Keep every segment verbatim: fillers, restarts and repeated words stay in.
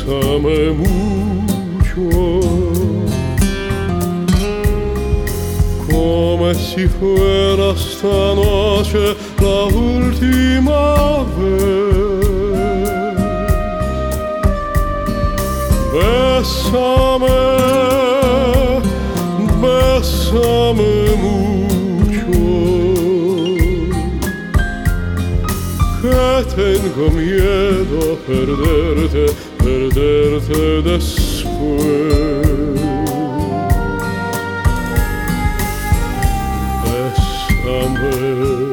bésame mucho, come si fuera esta noche la última vez. Bésame, bésame mucho, que tengo miedo a perderte, perderte después. Bésame,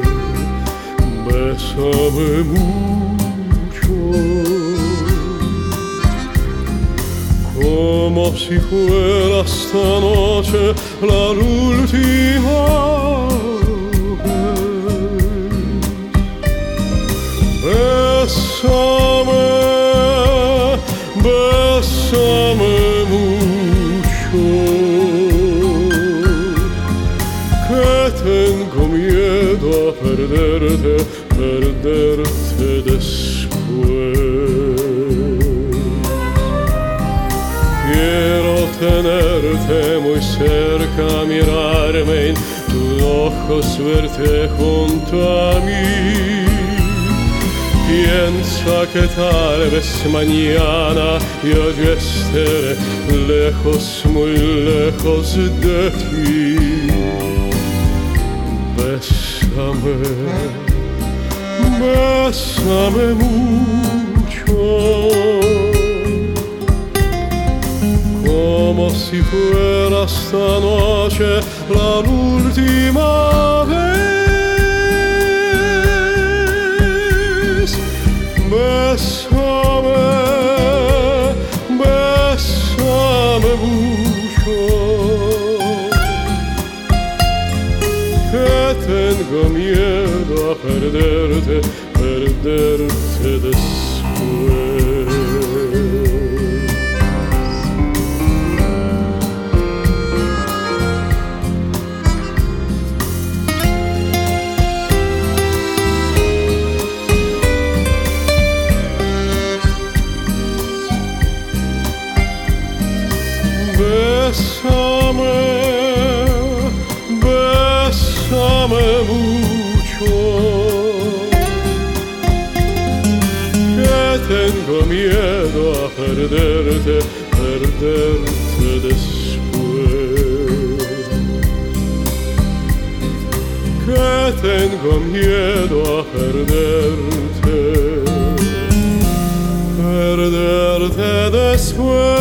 bésame mucho, como si fuera esta noche la última vez. Bésame, bésame mucho, que tengo miedo a perderte, perderte después. Quiero tenerte muy cerca, mirarme en tus ojos, verte junto a mí. Piensa que tal vez mañana yo ya estaré lejos, muy lejos de ti. Bésame, bésame mucho, como si fuera esta noche la última vez. Bésame, bésame mucho, que tengo miedo a perderte, perderte después. Bésame, bésame mucho, que tengo miedo a perderte, perderte después. Que tengo miedo a perderte, perderte después.